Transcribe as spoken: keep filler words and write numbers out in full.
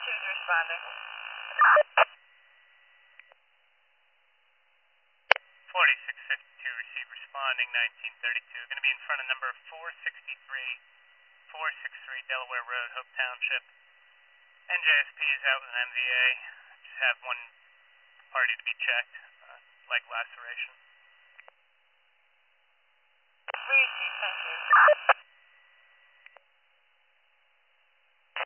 two's responding. forty-six fifty-two, receive responding, nineteen thirty-two. Going to be in front of number four sixty-three, four sixty-three Delaware Road, Hope Township. N J S P is out with an M V A. Just have one party to be checked, uh, leg laceration. Three, thank you.